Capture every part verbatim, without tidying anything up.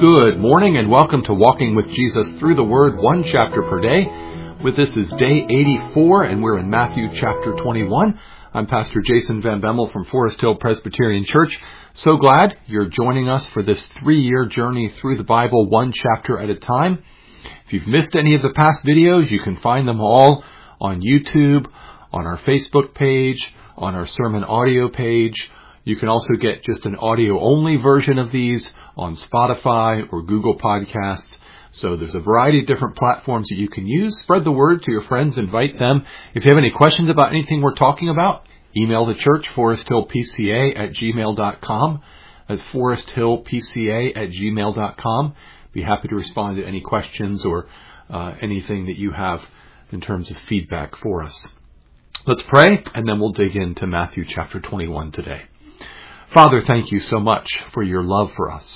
Good morning and welcome to Walking with Jesus Through the Word, one chapter per day. With this is day eighty-four and we're in Matthew chapter twenty-one. I'm Pastor Jason Van Bemmel from Forest Hill Presbyterian Church. So glad you're joining us for this three-year journey through the Bible, one chapter at a time. If you've missed any of the past videos, you can find them all on YouTube, on our Facebook page, on our sermon audio page. You can also get just an audio-only version of these on Spotify or Google Podcasts. So there's a variety of different platforms that you can use. Spread the word to your friends. Invite them. If you have any questions about anything we're talking about, email the church, foresthillpca at gmail dot com. That's foresthillpca at gmail dot com. Be happy to respond to any questions or uh, anything that you have in terms of feedback for us. Let's pray, and then we'll dig into Matthew chapter twenty-one today. Father, thank you so much for your love for us.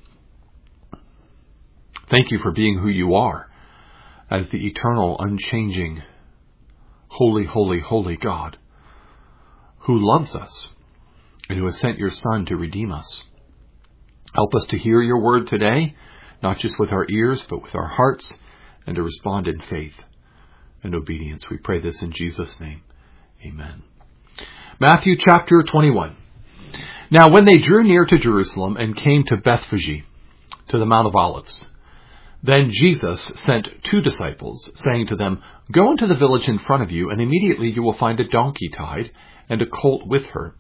Thank you for being who you are as the eternal, unchanging, holy, holy, holy God who loves us and who has sent your Son to redeem us. Help us to hear your word today, not just with our ears, but with our hearts, and to respond in faith and obedience. We pray this in Jesus' name. Amen. Matthew chapter twenty-one. Now when they drew near to Jerusalem and came to Bethphage, to the Mount of Olives, then Jesus sent two disciples, saying to them, Go into the village in front of you, and immediately you will find a donkey tied and a colt with her.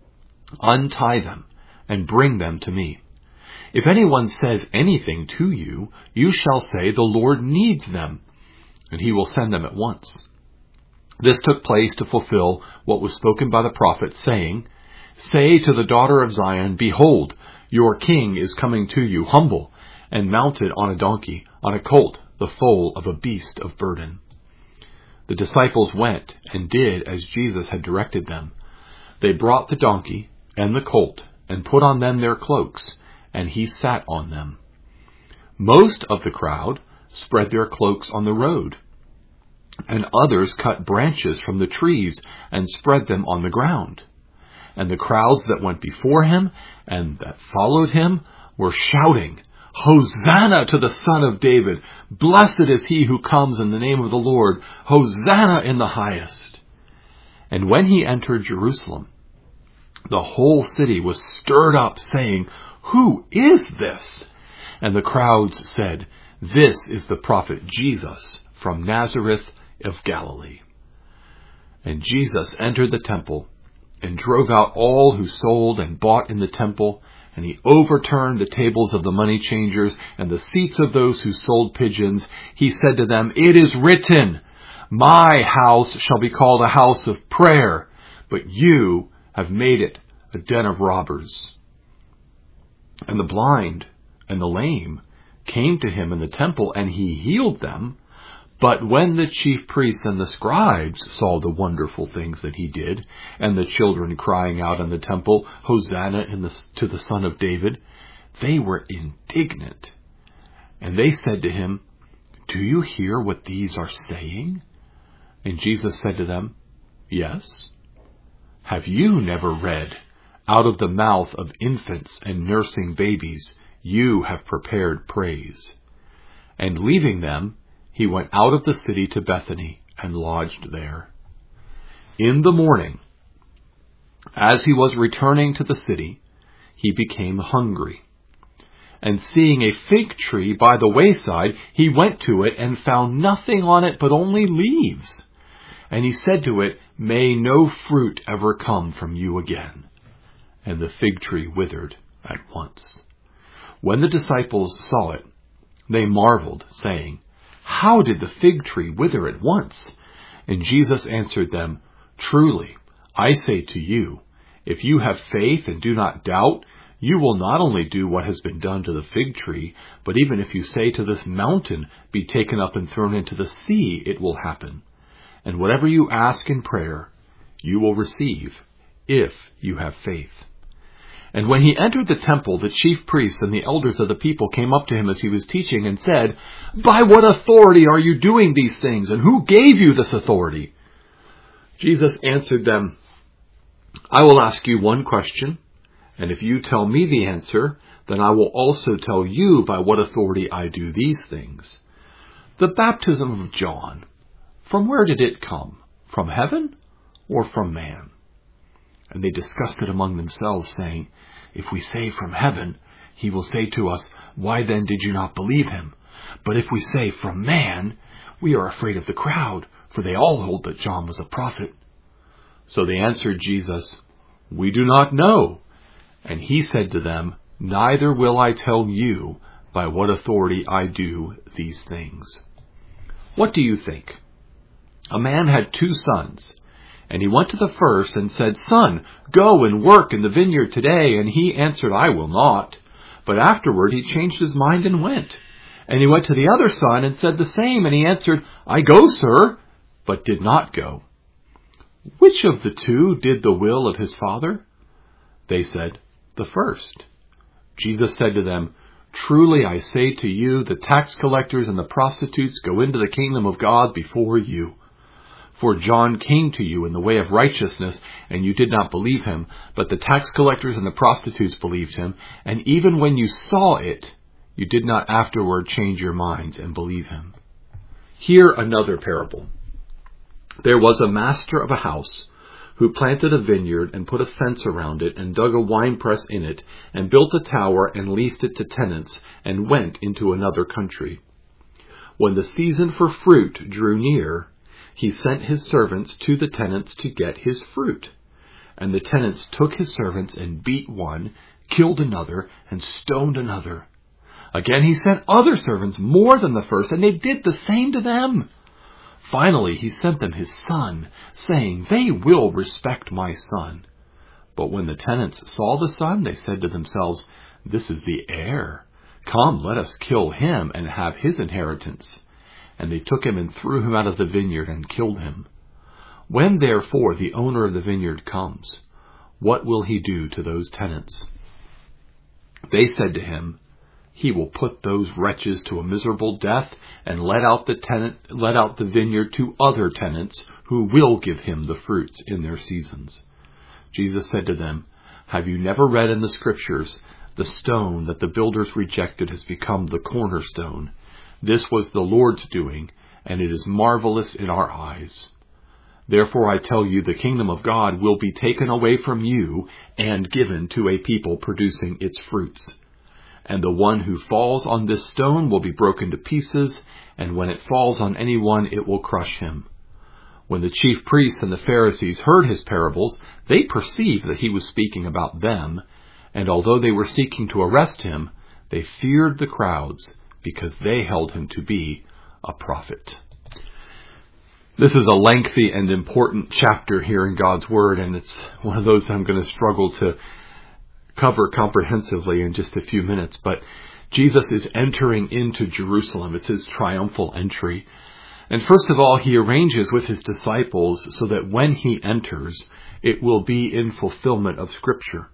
Untie them and bring them to me. If anyone says anything to you, you shall say, The Lord needs them, and he will send them at once. This took place to fulfill what was spoken by the prophet, saying, Say to the daughter of Zion, Behold, your king is coming to you, humble, and mounted on a donkey, on a colt, the foal of a beast of burden. The disciples went and did as Jesus had directed them. They brought the donkey and the colt, and put on them their cloaks, and he sat on them. Most of the crowd spread their cloaks on the road, and others cut branches from the trees and spread them on the ground. And the crowds that went before him and that followed him were shouting, Hosanna to the Son of David! Blessed is he who comes in the name of the Lord! Hosanna in the highest! And when he entered Jerusalem, the whole city was stirred up, saying, Who is this? And the crowds said, This is the prophet Jesus from Nazareth of Galilee. And Jesus entered the temple and drove out all who sold and bought in the temple, and he overturned the tables of the money changers and the seats of those who sold pigeons. He said to them, It is written, My house shall be called a house of prayer, but you have made it a den of robbers. And the blind and the lame came to him in the temple, and he healed them. But when the chief priests and the scribes saw the wonderful things that he did, and the children crying out in the temple, Hosanna in the, to the Son of David, they were indignant. And they said to him, Do you hear what these are saying? And Jesus said to them, Yes. Have you never read, Out of the mouth of infants and nursing babies, you have prepared praise? And leaving them, he went out of the city to Bethany and lodged there. In the morning, as he was returning to the city, he became hungry. And seeing a fig tree by the wayside, he went to it and found nothing on it but only leaves. And he said to it, May no fruit ever come from you again. And the fig tree withered at once. When the disciples saw it, they marveled, saying, How did the fig tree wither at once? And Jesus answered them, Truly, I say to you, if you have faith and do not doubt, you will not only do what has been done to the fig tree, but even if you say to this mountain, Be taken up and thrown into the sea, it will happen. And whatever you ask in prayer, you will receive, if you have faith. And when he entered the temple, the chief priests and the elders of the people came up to him as he was teaching and said, By what authority are you doing these things, and who gave you this authority? Jesus answered them, I will ask you one question, and if you tell me the answer, then I will also tell you by what authority I do these things. The baptism of John, from where did it come? From heaven or from man?" And they discussed it among themselves, saying, "If we say from heaven, he will say to us, 'Why then did you not believe him?' But if we say from man, we are afraid of the crowd, for they all hold that John was a prophet." So they answered Jesus, "We do not know." And he said to them, "Neither will I tell you by what authority I do these things." What do you think? A man had two sons, and he went to the first and said, "Son, go and work in the vineyard today." And he answered, "I will not." But afterward he changed his mind and went. And he went to the other son and said the same. And he answered, "I go, sir," but did not go. Which of the two did the will of his father? They said, "The first." Jesus said to them, "Truly I say to you, the tax collectors and the prostitutes go into the kingdom of God before you. For John came to you in the way of righteousness, and you did not believe him, but the tax collectors and the prostitutes believed him. And even when you saw it, you did not afterward change your minds and believe him." Hear another parable. There was a master of a house who planted a vineyard and put a fence around it and dug a winepress in it and built a tower and leased it to tenants and went into another country. When the season for fruit drew near, he sent his servants to the tenants to get his fruit. And the tenants took his servants and beat one, killed another, and stoned another. Again he sent other servants more than the first, and they did the same to them. Finally he sent them his son, saying, "They will respect my son." But when the tenants saw the son, they said to themselves, "This is the heir. Come, let us kill him and have his inheritance." And they took him and threw him out of the vineyard and killed him. When therefore the owner of the vineyard comes, what will he do to those tenants? They said to him, "He will put those wretches to a miserable death and let out the tenant, let out the vineyard to other tenants who will give him the fruits in their seasons." Jesus said to them, "Have you never read in the scriptures, the stone that the builders rejected has become the cornerstone? This was the Lord's doing, and it is marvelous in our eyes. Therefore I tell you, the kingdom of God will be taken away from you and given to a people producing its fruits. And the one who falls on this stone will be broken to pieces, and when it falls on anyone, it will crush him." When the chief priests and the Pharisees heard his parables, they perceived that he was speaking about them, and although they were seeking to arrest him, they feared the crowds, because they held him to be a prophet. This is a lengthy and important chapter here in God's Word, and it's one of those that I'm going to struggle to cover comprehensively in just a few minutes. But Jesus is entering into Jerusalem. It's his triumphal entry. And first of all, he arranges with his disciples so that when he enters, it will be in fulfillment of Scripture.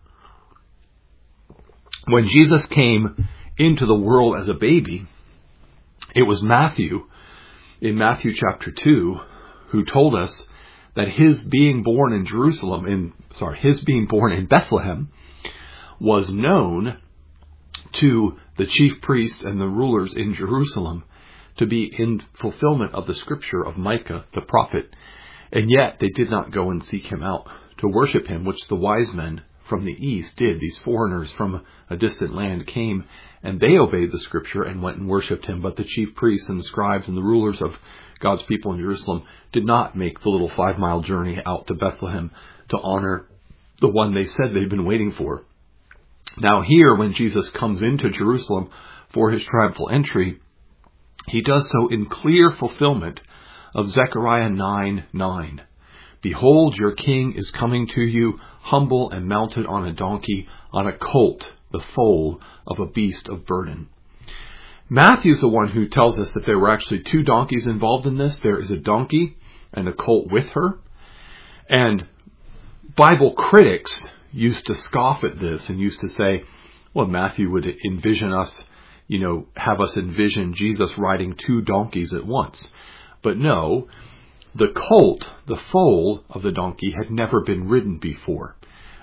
When Jesus came into the world as a baby, it was Matthew, in Matthew chapter two, who told us that his being born in Jerusalem, in sorry, his being born in Bethlehem, was known to the chief priests and the rulers in Jerusalem to be in fulfillment of the scripture of Micah the prophet. And yet they did not go and seek him out to worship him, which the wise men from the east did. These foreigners from a distant land came, and they obeyed the scripture and went and worshipped him. But the chief priests and the scribes and the rulers of God's people in Jerusalem did not make the little five-mile journey out to Bethlehem to honor the one they said they'd been waiting for. Now here, when Jesus comes into Jerusalem for his triumphal entry, he does so in clear fulfillment of Zechariah nine nine. "Behold, your king is coming to you, humble and mounted on a donkey, on a colt, the foal of a beast of burden." Matthew's the one who tells us that there were actually two donkeys involved in this. There is a donkey and a colt with her. And Bible critics used to scoff at this and used to say, well, Matthew would envision us, you know, have us envision Jesus riding two donkeys at once. But no, the colt, the foal of the donkey, had never been ridden before.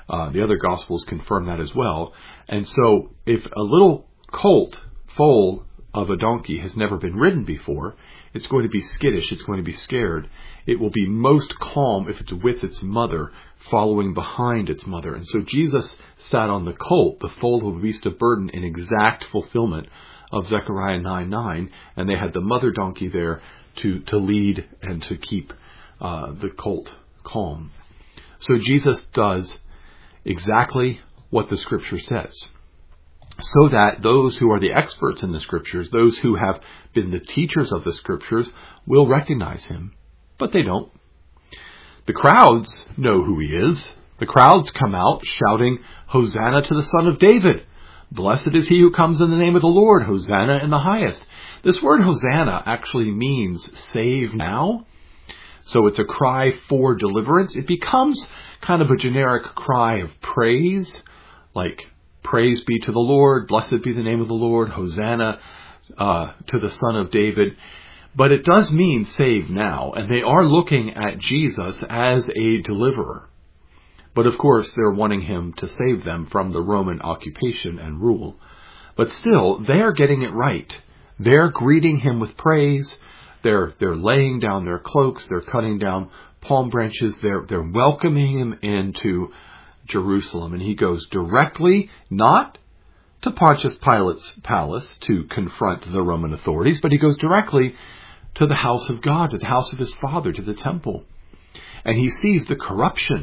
Uh, the other Gospels confirm that as well. And so if a little colt foal of a donkey has never been ridden before, it's going to be skittish, it's going to be scared. It will be most calm if it's with its mother, following behind its mother. And so Jesus sat on the colt, the foal of a beast of burden, in exact fulfillment of Zechariah nine nine, and they had the mother donkey there to, to lead and to keep uh, the colt calm. So Jesus does exactly what the Scripture says, so that those who are the experts in the Scriptures, those who have been the teachers of the Scriptures, will recognize him. But they don't. The crowds know who he is. The crowds come out shouting, "Hosanna to the Son of David! Blessed is he who comes in the name of the Lord! Hosanna in the highest!" This word Hosanna actually means save now. So it's a cry for deliverance. It becomes kind of a generic cry of praise, like praise be to the Lord, blessed be the name of the Lord, Hosanna uh, to the Son of David. But it does mean save now, and they are looking at Jesus as a deliverer. But of course, they're wanting him to save them from the Roman occupation and rule. But still, they're getting it right. They're greeting him with praise. They're they're laying down their cloaks. They're cutting down palm branches. They're they're welcoming him into Jerusalem, and he goes directly, not to Pontius Pilate's palace to confront the Roman authorities, but he goes directly to the house of God, to the house of his Father, to the temple. And he sees the corruption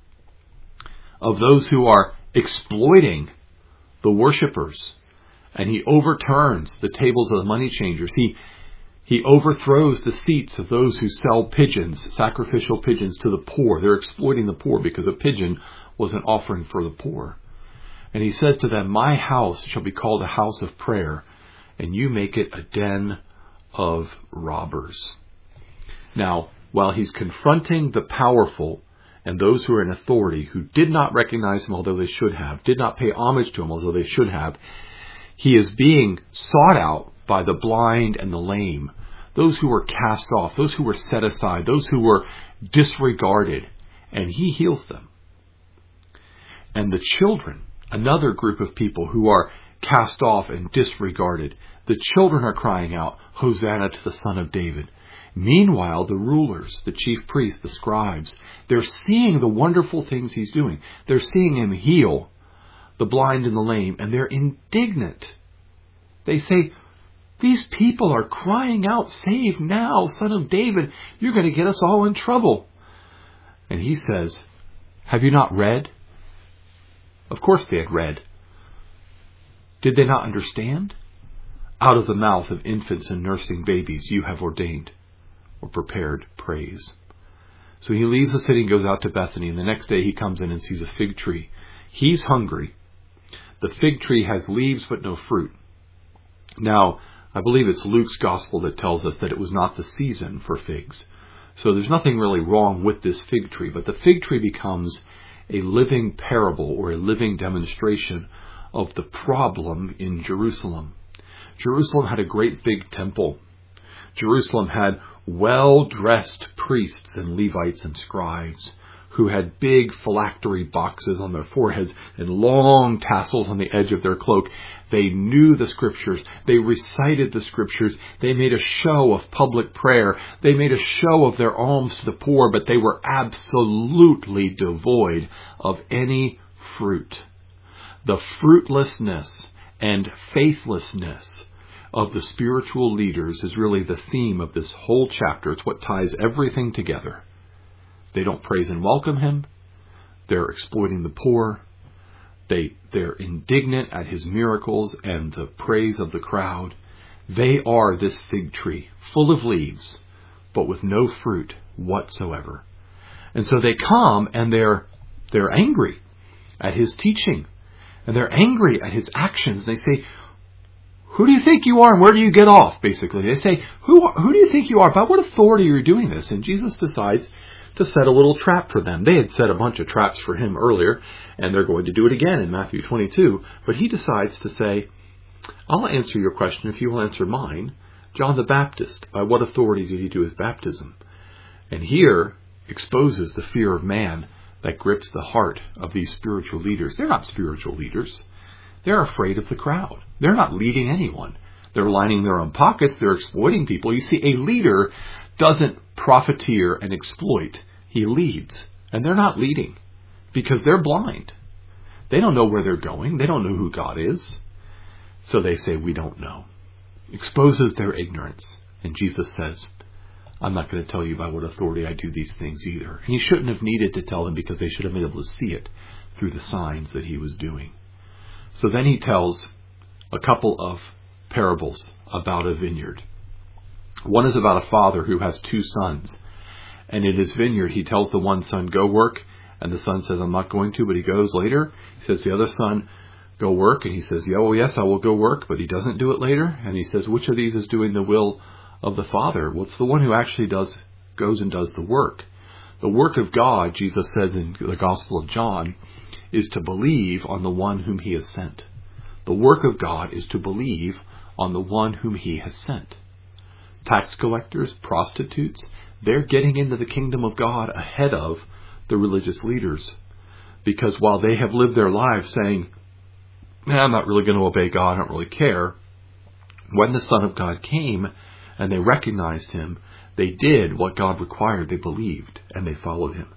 of those who are exploiting the worshipers. And he overturns the tables of the money changers. He, he overthrows the seats of those who sell pigeons, sacrificial pigeons, to the poor. They're exploiting the poor because a pigeon was an offering for the poor. And he says to them, "My house shall be called a house of prayer, and you make it a den of robbers." Now, while he's confronting the powerful and those who are in authority who did not recognize him, although they should have, did not pay homage to him, although they should have, he is being sought out by the blind and the lame, those who were cast off, those who were set aside, those who were disregarded, and he heals them. And the children, another group of people who are cast off and disregarded, the children are crying out, "Hosanna to the Son of David." Meanwhile, the rulers, the chief priests, the scribes, they're seeing the wonderful things he's doing. They're seeing him heal the blind and the lame, and they're indignant. They say, "These people are crying out, 'Save now, Son of David. You're going to get us all in trouble.'" And he says, "Have you not read?" Of course they had read. Did they not understand? "Out of the mouth of infants and nursing babies you have ordained or prepared praise." So he leaves the city and goes out to Bethany, and the next day he comes in and sees a fig tree. He's hungry. The fig tree has leaves but no fruit. Now, I believe it's Luke's gospel that tells us that it was not the season for figs. So there's nothing really wrong with this fig tree, but the fig tree becomes a living parable or a living demonstration of the problem in Jerusalem. Jerusalem had a great big temple. Jerusalem had well-dressed priests and Levites and scribes who had big phylactery boxes on their foreheads and long tassels on the edge of their cloak. They knew the Scriptures. They recited the Scriptures. They made a show of public prayer. They made a show of their alms to the poor, but they were absolutely devoid of any fruit. The fruitlessness and faithlessness of the spiritual leaders is really the theme of this whole chapter. It's what ties everything together. They don't praise and welcome him. They're exploiting the poor. They, they're indignant at his miracles and the praise of the crowd. They are this fig tree, full of leaves, but with no fruit whatsoever. And so they come and they're, they're angry at his teaching. And they're angry at his actions. They say, "Who do you think you are and where do you get off?" Basically, they say, who, who do you think you are? By what authority are you doing this? And Jesus decides to set a little trap for them. They had set a bunch of traps for him earlier, and they're going to do it again in Matthew twenty-two. But he decides to say, "I'll answer your question if you will answer mine. John the Baptist, by what authority did he do his baptism?" And here exposes the fear of man that grips the heart of these spiritual leaders. They're not spiritual leaders. They're afraid of the crowd. They're not leading anyone. They're lining their own pockets. They're exploiting people. You see, a leader doesn't profiteer and exploit. He leads. And they're not leading because they're blind. They don't know where they're going. They don't know who God is. So they say, we don't know. Exposes their ignorance. And Jesus says, I'm not going to tell you by what authority I do these things either. And he shouldn't have needed to tell them because they should have been able to see it through the signs that he was doing. So then he tells a couple of parables about a vineyard. One is about a father who has two sons. And in his vineyard, he tells the one son, go work. And the son says, I'm not going to, but he goes later. He says, the other son, go work. And he says, yeah, well, yes, I will go work, but he doesn't do it later. And he says, which of these is doing the will of the Father? Well, it's the one who actually does, goes and does the work. The work of God, Jesus says in the Gospel of John, is to believe on the one whom he has sent. The work of God is to believe on the one whom he has sent. Tax collectors, prostitutes, they're getting into the kingdom of God ahead of the religious leaders. Because while they have lived their lives saying, nah, I'm not really going to obey God, I don't really care, when the Son of God came and they recognized him, they did what God required. They believed and they followed him.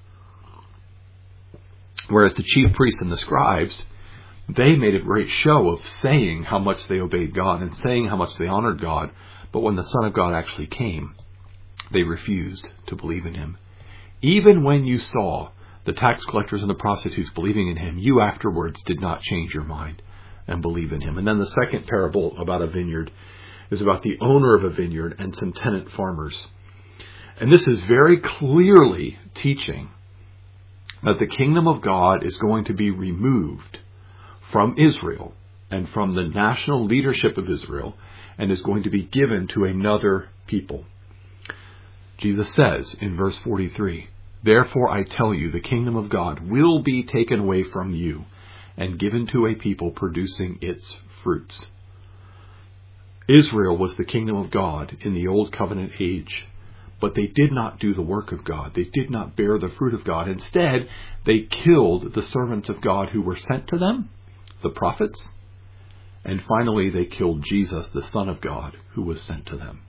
Whereas the chief priests and the scribes, they made a great show of saying how much they obeyed God and saying how much they honored God. But when the Son of God actually came, they refused to believe in him. Even when you saw the tax collectors and the prostitutes believing in him, you afterwards did not change your mind and believe in him. And then the second parable about a vineyard is about the owner of a vineyard and some tenant farmers. And this is very clearly teaching that the kingdom of God is going to be removed from Israel and from the national leadership of Israel and is going to be given to another people. Jesus says in verse forty-three, therefore I tell you, the kingdom of God will be taken away from you and given to a people producing its fruits. Israel was the kingdom of God in the old covenant age, but they did not do the work of God. They did not bear the fruit of God. Instead, they killed the servants of God who were sent to them, the prophets, and finally they killed Jesus, the Son of God, who was sent to them.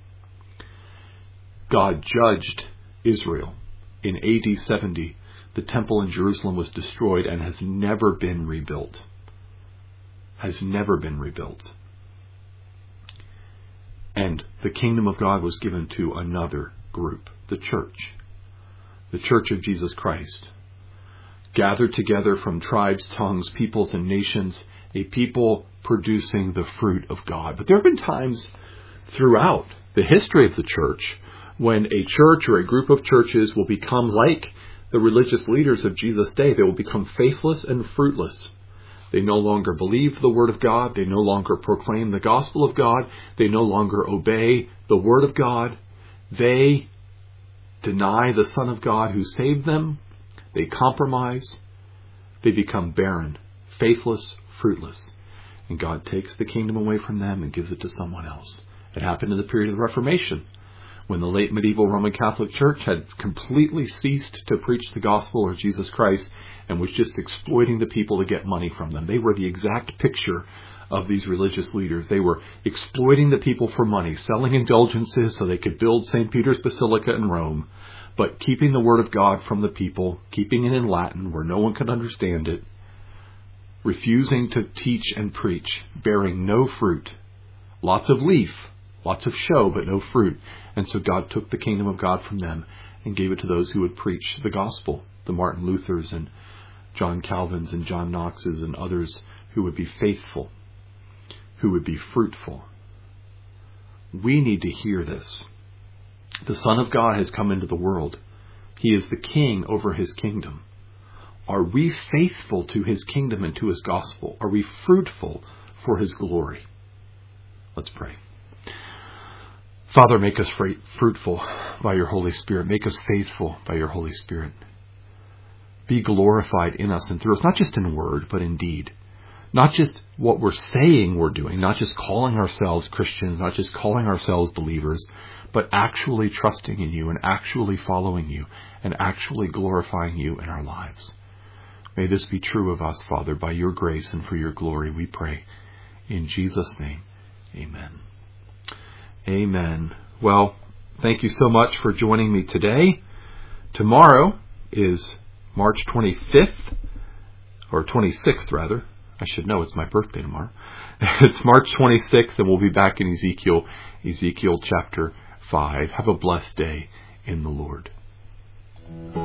God judged Israel. In A D seventy, the temple in Jerusalem was destroyed and has never been rebuilt. Has never been rebuilt. And the kingdom of God was given to another group, the church. The church of Jesus Christ. Gathered together from tribes, tongues, peoples, and nations, a people producing the fruit of God. But there have been times throughout the history of the church when a church or a group of churches will become like the religious leaders of Jesus' day. They will become faithless and fruitless. They no longer believe the word of God. They no longer proclaim the gospel of God. They no longer obey the word of God. They deny the Son of God who saved them. They compromise. They become barren, faithless, fruitless. And God takes the kingdom away from them and gives it to someone else. It happened in the period of the Reformation, when the late medieval Roman Catholic Church had completely ceased to preach the gospel of Jesus Christ and was just exploiting the people to get money from them. They were the exact picture of these religious leaders. They were exploiting the people for money, selling indulgences so they could build Saint Peter's Basilica in Rome, but keeping the word of God from the people, keeping it in Latin where no one could understand it, refusing to teach and preach, bearing no fruit, lots of leaf, lots of show, but no fruit. And so God took the kingdom of God from them and gave it to those who would preach the gospel, the Martin Luthers and John Calvins and John Knoxes and others who would be faithful, who would be fruitful. We need to hear this. The Son of God has come into the world. He is the king over his kingdom. Are we faithful to his kingdom and to his gospel? Are we fruitful for his glory? Let's pray. Father, make us fruitful by your Holy Spirit. Make us faithful by your Holy Spirit. Be glorified in us and through us, not just in word, but in deed. Not just what we're saying we're doing, not just calling ourselves Christians, not just calling ourselves believers, but actually trusting in you and actually following you and actually glorifying you in our lives. May this be true of us, Father, by your grace and for your glory, we pray. In Jesus' name, amen. Amen. Well, thank you so much for joining me today. Tomorrow is March twenty-fifth, or twenty-sixth rather. I should know, it's my birthday tomorrow. It's March twenty-sixth, and we'll be back in Ezekiel, Ezekiel chapter five. Have a blessed day in the Lord.